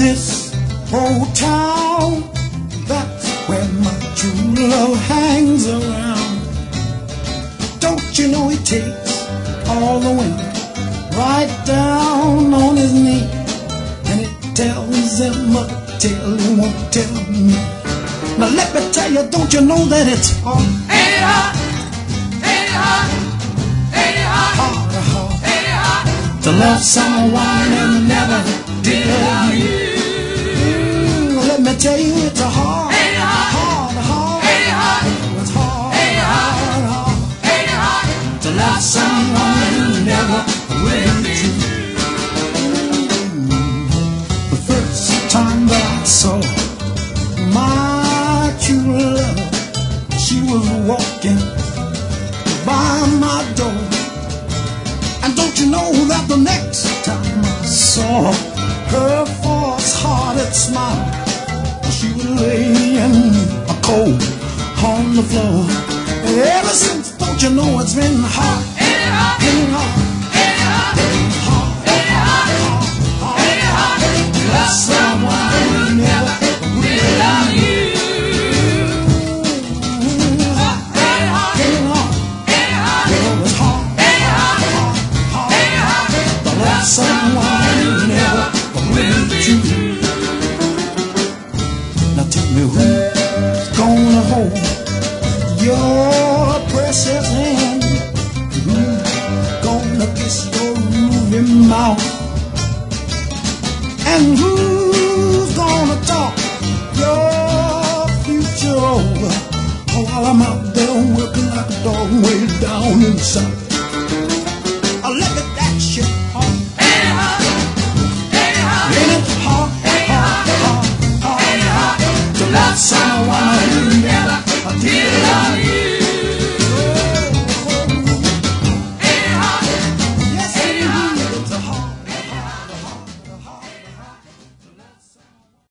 this old town, that's where my true love hangs around. Don't you know he takes all the way right down on his knee, and it tells him a tale he won't tell me. Now let me tell you, don't you know that it's hard? Ain't it hard? Ain't it hard? Ain't it hard? Hard, Ain't it hard? to love someone and never did love you. Let me tell you, it's a hard, Ain't it hard? hard, Ain't it hard? it's hard, Ain't it hard? hard Ain't it hard? to love someone who never will be true. The first time that I saw my true love, she was walking by my door. And don't you know that the next time I saw her false-hearted smile, she was laying a cold on the floor. Ever since, don't you know it's been hard, Ain't it hard? been hard, Ain't it hard? been hard, Ain't it hard? hard, Ain't it hard? to love someone who never Will love you. been hard, Ain't it hard? been hard. Ain't it hard? It was hard, Ain't it hard? hard, Ain't it hard? to love someone who never will be true. Now tell me who's gonna hold your precious hand, who's gonna kiss your ruby mouth, and who's gonna talk your future over while I'm out there working like a dog way down in the south.